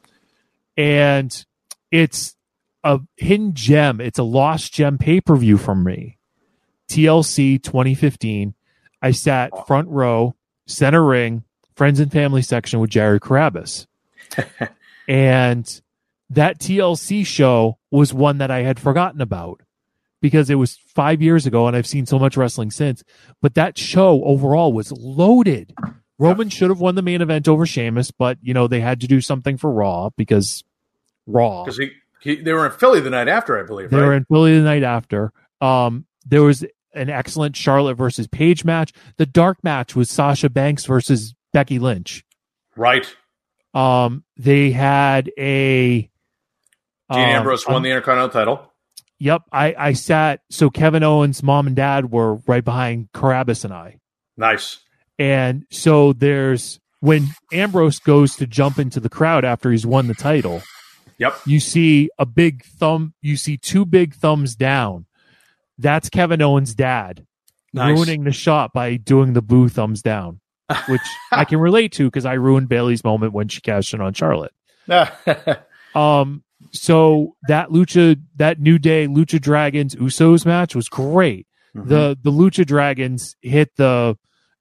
And it's a hidden gem. It's a lost gem pay-per-view from me. TLC 2015. I sat front row, center ring, friends and family section with Jerry Carabas. And that TLC show was one that I had forgotten about because it was 5 years ago and I've seen so much wrestling since. But that show overall was loaded. Roman should have won the main event over Sheamus, but they had to do something for Raw because they were in Philly the night after, I believe. They were in Philly the night after. There was an excellent Charlotte versus Paige match. The dark match was Sasha Banks versus Becky Lynch. Right. They had a Dean Ambrose won the Intercontinental title. Yep. I sat, so Kevin Owens' mom and dad were right behind Carabas and I. Nice. And so when Ambrose goes to jump into the crowd after he's won the title, you see a big thumb, you see two big thumbs down. That's Kevin Owens' dad ruining the shot by doing the boo thumbs down, which I can relate to because I ruined Bayley's moment when she cashed in on Charlotte. So that New Day Lucha Dragons Usos match was great. Mm-hmm. The Lucha Dragons hit the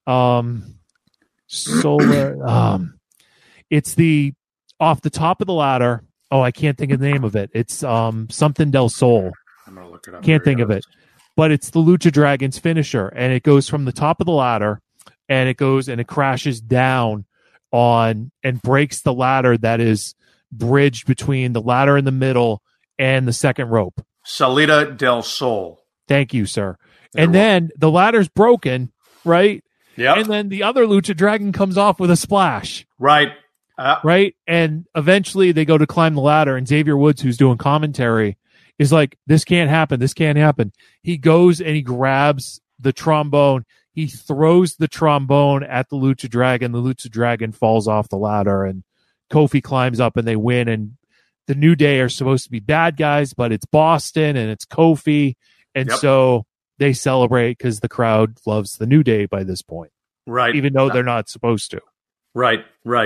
solar. It's the off the top of the ladder. Oh, I can't think of the name of it. It's something del Sol. I'm gonna look it up. Can't think of it. But it's the Lucha Dragons finisher, and it goes from the top of the ladder, and it goes and it crashes down on and breaks the ladder that is bridged between the ladder in the middle and the second rope. Salida del Sol. Thank you, sir. And then the ladder's broken, right? Yeah. And then the other Lucha Dragon comes off with a splash. Right. Right. And eventually they go to climb the ladder, and Xavier Woods, who's doing commentary, is like, this can't happen. This can't happen. He goes and he grabs the trombone. He throws the trombone at the Lucha Dragon. The Lucha Dragon falls off the ladder, and Kofi climbs up and they win. And the New Day are supposed to be bad guys, but it's Boston and it's Kofi. And so they celebrate because the crowd loves the New Day by this point. Right. Even though they're not supposed to. Right.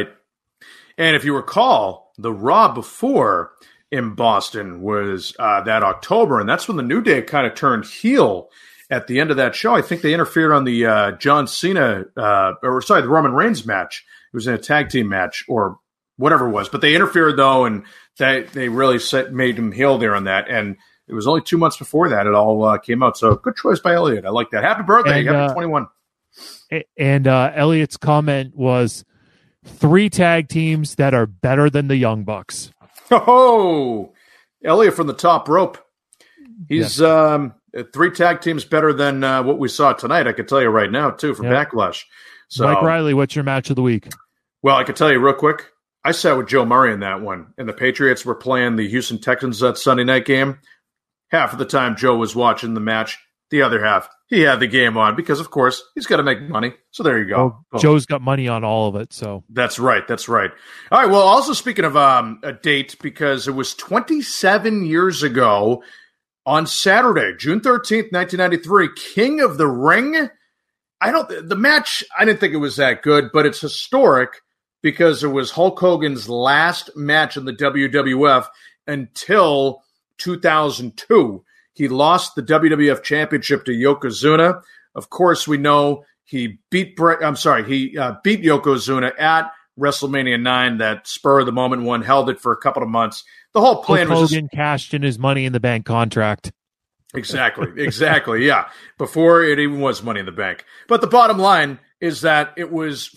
And if you recall, the Raw before in Boston was that October, and that's when the New Day kind of turned heel at the end of that show. I think they interfered on the John Cena, the Roman Reigns match. It was in a tag team match or whatever it was, but they interfered though, and they really made him heel there on that. And it was only 2 months before that it all came out. So good choice by Elliot. I like that. Happy birthday. Happy 21. And Elliot's comment was 3 tag teams that are better than the Young Bucks. Oh, Elliot from the top rope. He's 3 tag teams better than what we saw tonight. I can tell you right now, too, from Backlash. So, Mike Riley, what's your match of the week? Well, I can tell you real quick. I sat with Joe Murray in that one, and the Patriots were playing the Houston Texans that Sunday night game. Half of the time, Joe was watching the match. The other half, he had the game on because, of course, he's got to make money. So there you go. Well, Joe's got money on all of it. So That's right. All right. Well, also speaking of a date, because it was 27 years ago on Saturday, June 13th, 1993, King of the Ring. The match, I didn't think it was that good, but it's historic because it was Hulk Hogan's last match in the WWF until 2002. He lost the WWF Championship to Yokozuna. Of course, we know he beat Yokozuna at WrestleMania 9, that spur of the moment one, held it for a couple of months. The whole plan was Hogan cashed in his Money in the Bank contract. Exactly, yeah. Before it even was Money in the Bank. But the bottom line is that it was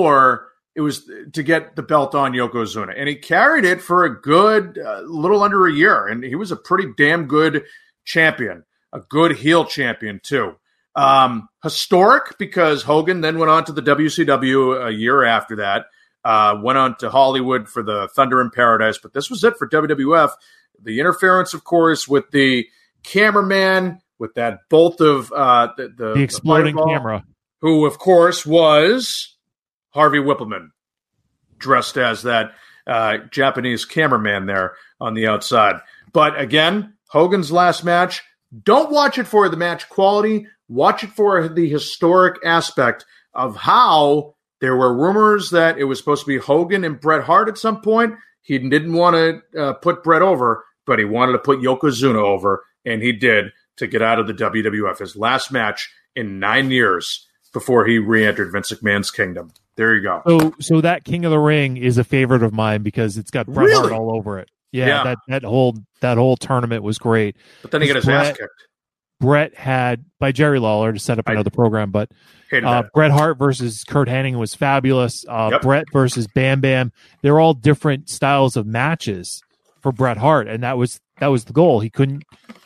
to get the belt on Yokozuna. And he carried it for a good little under a year. And he was a pretty damn good champion, a good heel champion too. Historic because Hogan then went on to the WCW a year after that, went on to Hollywood for the Thunder in Paradise, but this was it for WWF. The interference, of course, with the cameraman, with that bolt of the exploding camera, who, of course, was Harvey Whippleman, dressed as that Japanese cameraman there on the outside. But again, Hogan's last match. Don't watch it for the match quality. Watch it for the historic aspect of how there were rumors that it was supposed to be Hogan and Bret Hart at some point. He didn't want to put Bret over, but he wanted to put Yokozuna over, and he did, to get out of the WWF. His last match in 9 years before he re-entered Vince McMahon's kingdom. There you go. So that King of the Ring is a favorite of mine because it's got Bret Hart all over it. Yeah. That whole tournament was great. But then he got his ass kicked. Bret had by Jerry Lawler to set up another program, but Bret Hart versus Kurt Hennig was fabulous. Bret versus Bam Bam. They're all different styles of matches for Bret Hart, and that was the goal. He couldn't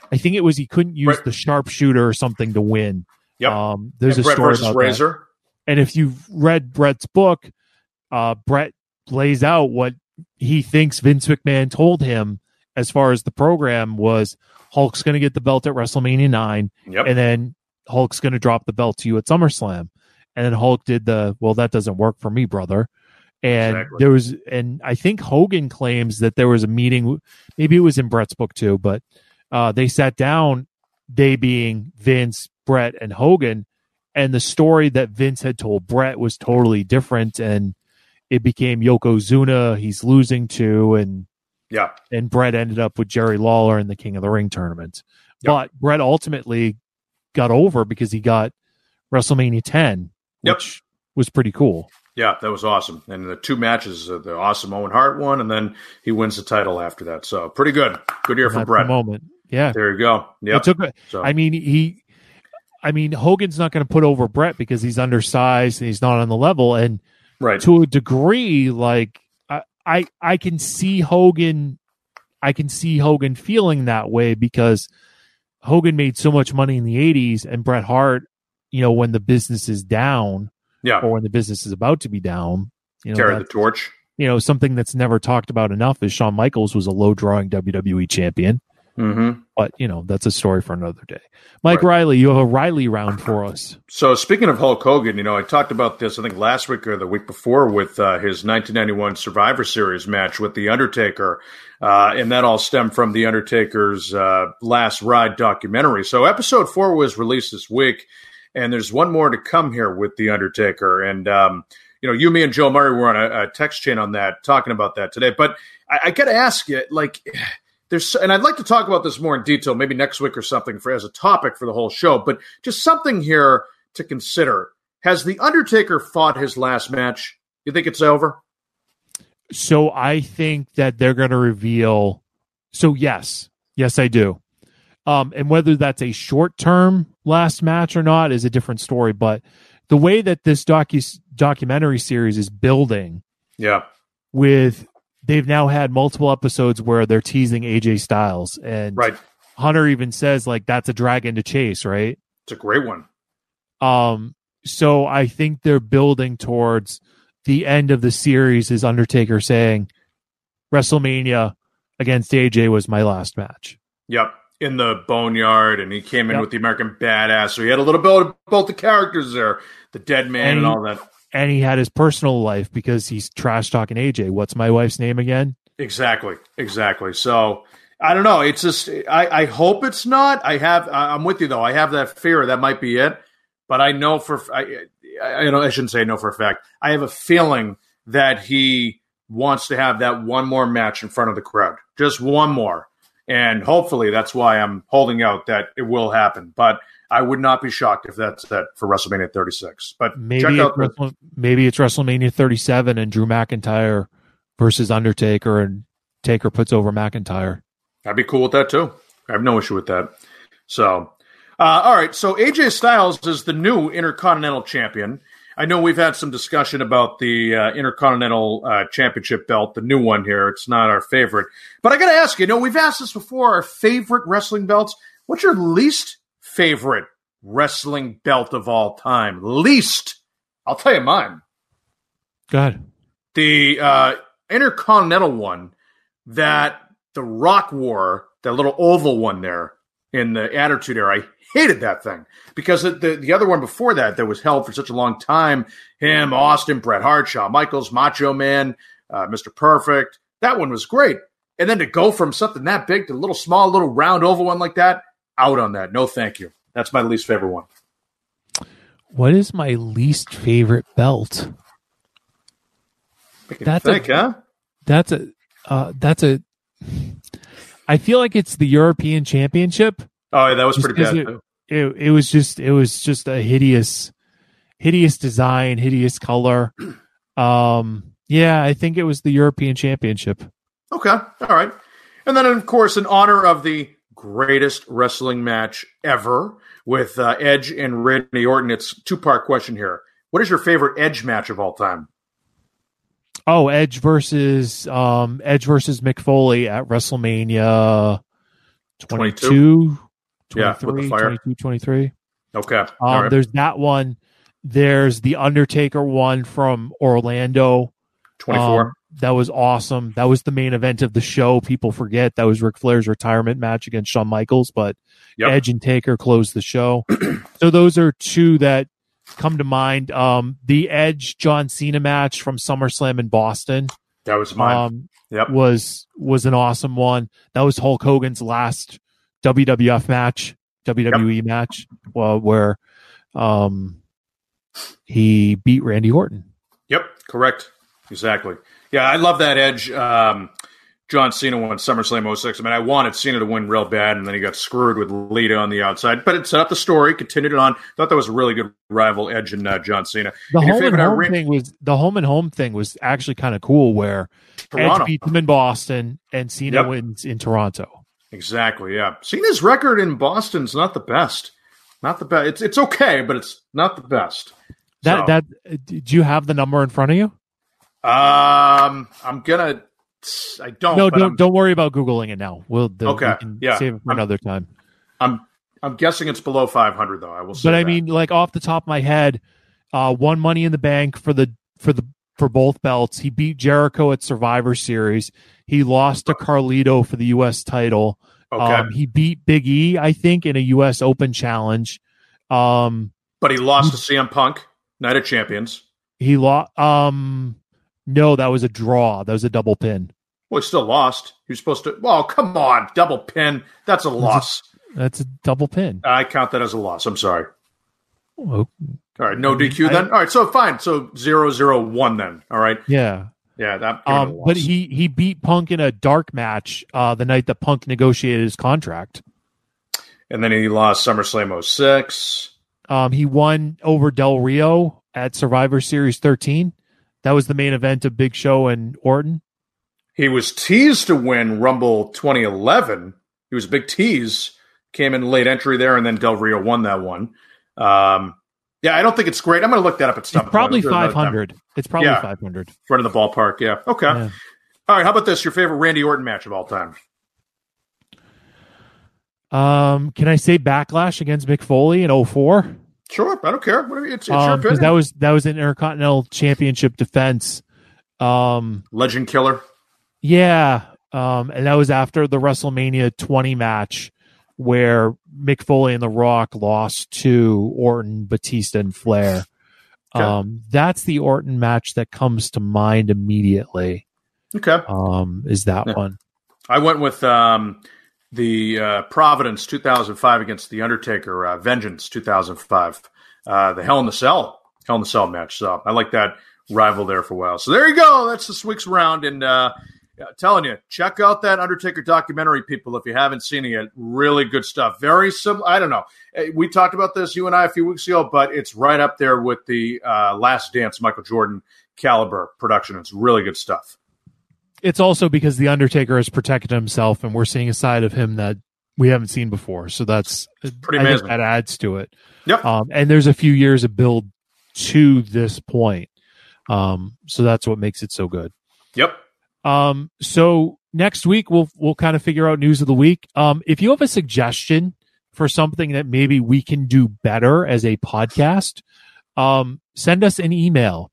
use the sharpshooter or something to win. Yep. There's and a Bret story versus about Razor. that. And if you've read Bret's book, Bret lays out what he thinks Vince McMahon told him as far as the program was. Hulk's going to get the belt at WrestleMania 9, and then Hulk's going to drop the belt to you at SummerSlam. And then Hulk did that doesn't work for me, brother. And and I think Hogan claims that there was a meeting, maybe it was in Bret's book too, but they sat down, they being Vince, Bret, and Hogan, and the story that Vince had told Bret was totally different, and it became Yokozuna he's losing to, and Bret ended up with Jerry Lawler in the King of the Ring tournament. But Bret ultimately got over because he got WrestleMania 10, which was pretty cool. Yeah, that was awesome. And the 2 matches, the awesome Owen Hart one, and then he wins the title after that. So pretty good. Good year for Bret. Moment. Yeah. There you go. Yeah. Hogan's not going to put over Bret because he's undersized and he's not on the level. And Right. To a degree, like I can see Hogan. I can see Hogan feeling that way because Hogan made so much money in the 80s, and Bret Hart, when the business is down, or when the business is about to be down, carry the torch. Something that's never talked about enough is Shawn Michaels was a low-drawing WWE champion. Mm-hmm. But, that's a story for another day. Mike Riley, you have a Riley round for us. So speaking of Hulk Hogan, I talked about this, I think last week or the week before with his 1991 Survivor Series match with The Undertaker. And that all stemmed from The Undertaker's Last Ride documentary. So episode 4 was released this week, and there's one more to come here with The Undertaker. And, you, me, and Joe Murray were on a text chain on that, talking about that today. But I got to ask you, and I'd like to talk about this more in detail, maybe next week or something as a topic for the whole show, but just something here to consider. Has The Undertaker fought his last match? You think it's over? So I think that they're going to reveal. So yes, I do. And whether that's a short-term last match or not is a different story. But the way that this documentary series is building, they've now had multiple episodes where they're teasing AJ Styles, and Hunter even says that's a dragon to chase, right? It's a great one. So I think they're building towards the end of the series is Undertaker saying WrestleMania against AJ was my last match. Yep. In the Boneyard, and he came in with the American Badass, so he had a little bit of both the characters there, the Dead Man and all that. And he had his personal life because he's trash talking AJ. What's my wife's name again? Exactly. So I don't know. It's just I hope it's not. I'm with you though. I have that fear that might be it, but I know I shouldn't say no for a fact. I have a feeling that he wants to have that one more match in front of the crowd, just one more, and hopefully that's why I'm holding out that it will happen. But I would not be shocked if that's that for WrestleMania 36. But maybe it's WrestleMania 37 and Drew McIntyre versus Undertaker, and Taker puts over McIntyre. I'd be cool with that too. I have no issue with that. So, all right. So AJ Styles is the new Intercontinental Champion. I know we've had some discussion about the Intercontinental Championship belt, the new one here. It's not our favorite. But I got to ask you, we've asked this before, our favorite wrestling belts. What's your least favorite wrestling belt of all time? Least. I'll tell you mine. Go ahead. The Intercontinental one that The Rock wore, that little oval one there in the Attitude Era. I hated that thing because the other one before that was held for such a long time, him, Austin, Bret Hart, Shawn Michaels, Macho Man, Mr. Perfect, that one was great. And then to go from something that big to a little small, little round oval one like that, out on that. No, thank you. That's my least favorite one. What is my least favorite belt? That's a. I feel like it's the European Championship. Oh, yeah, that was pretty bad. It was just a hideous design, hideous color. Yeah, I think it was the European Championship. Okay, all right. And then, of course, in honor of the greatest wrestling match ever with Edge and Randy Orton, it's a two-part question here. What is your favorite Edge match of all time? Oh, Edge versus Mick Foley at WrestleMania 22, 23, yeah, with the fire. 22, 23. Okay. Right. There's that one. There's the Undertaker one from Orlando. 24. That was awesome. That was the main event of the show. People forget that was Ric Flair's retirement match against Shawn Michaels, but Edge and Taker closed the show. So those are two that come to mind. The Edge John Cena match from SummerSlam in Boston. That was mine. Was an awesome one. That was Hulk Hogan's last WWE match, where he beat Randy Orton. Yep, correct. Exactly. Yeah, I love that Edge. John Cena won SummerSlam 06. I mean, I wanted Cena to win real bad, and then he got screwed with Lita on the outside. But it set up the story, continued it on. Thought that was a really good rival, Edge and John Cena. The home and home thing was actually kind of cool, where Toronto. Edge beats him in Boston and Cena wins in Toronto. Exactly. Yeah, Cena's record in Boston's not the best. Not the best. It's okay, but it's not the best. Do you have the number in front of you? I don't. No, don't worry about Googling it now. We can save it for another time. I'm guessing it's below 500 though. I will say. But I mean, like off the top of my head, won Money in the Bank for both belts. He beat Jericho at Survivor Series. He lost to Carlito for the U.S. title. Okay. He beat Big E, I think, in a U.S. Open challenge. But he lost to CM Punk, Night of Champions. He lost. No, that was a draw. That was a double pin. Well, he still lost. He was supposed to. Well, come on, double pin. That's a loss. That's a double pin. I count that as a loss. I'm sorry. Oh, all right, no DQ then. All right, so fine. So 0-0-1 then. All right. Yeah. Yeah. That. But he beat Punk in a dark match the night that Punk negotiated his contract. And then he lost SummerSlam 06. He won over Del Rio at Survivor Series 13. That was the main event of Big Show and Orton. He was teased to win Rumble 2011. He was a big tease. Came in late entry there, and then Del Rio won that one. I don't think it's great. I'm going to look that up at some point. Probably 500. It's probably 500. Front of the ballpark, yeah. Okay. Yeah. All right, how about this? Your favorite Randy Orton match of all time? Can I say Backlash against Mick Foley in 2004? Sure, I don't care. Whatever, it's your opinion. Because that was an Intercontinental Championship defense. Legend Killer. Yeah, and that was after the WrestleMania 20 match where Mick Foley and The Rock lost to Orton, Batista, and Flair. Okay. That's the Orton match that comes to mind immediately. Okay. Is that one? I went with the Providence 2005 against The Undertaker, Vengeance 2005, the Hell in the Cell match. So I like that rival there for a while. So there you go. That's this week's round. And telling you, check out that Undertaker documentary, people, if you haven't seen it yet. Really good stuff. Very similar. I don't know. We talked about this, you and I, a few weeks ago, but it's right up there with the Last Dance Michael Jordan caliber production. It's really good stuff. It's also because The Undertaker has protected himself, and we're seeing a side of him that we haven't seen before. So that's pretty amazing. That adds to it. Yep. And there's a few years of build to this point. So that's what makes it so good. Yep. So next week we'll kind of figure out news of the week. If you have a suggestion for something that maybe we can do better as a podcast, send us an email,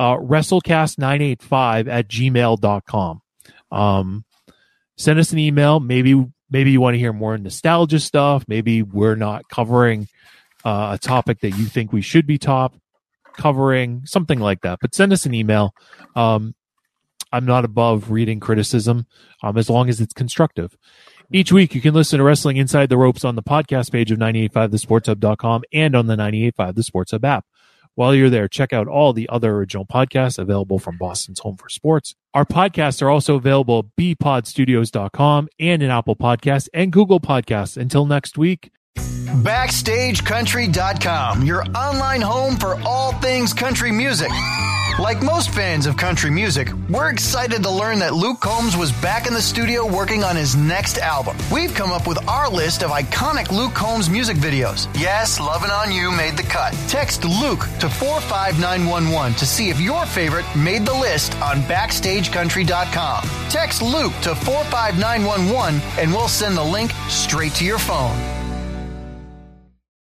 wrestlecast985@gmail.com. Send us an email. Maybe you want to hear more nostalgia stuff. Maybe we're not covering a topic that you think we should be covering, something like that. But send us an email. I'm not above reading criticism, as long as it's constructive. Each week, you can listen to Wrestling Inside the Ropes on the podcast page of 985thesportshub.com and on the 985 The Sports Hub app. While you're there, check out all the other original podcasts available from Boston's Home for Sports. Our podcasts are also available at bpodstudios.com and in Apple Podcasts and Google Podcasts. Until next week. BackstageCountry.com, your online home for all things country music. Like most fans of country music, we're excited to learn that Luke Combs was back in the studio working on his next album. We've come up with our list of iconic Luke Combs music videos. Yes, Lovin' On You made the cut. Text Luke to 45911 to see if your favorite made the list on BackstageCountry.com. Text Luke to 45911 and we'll send the link straight to your phone.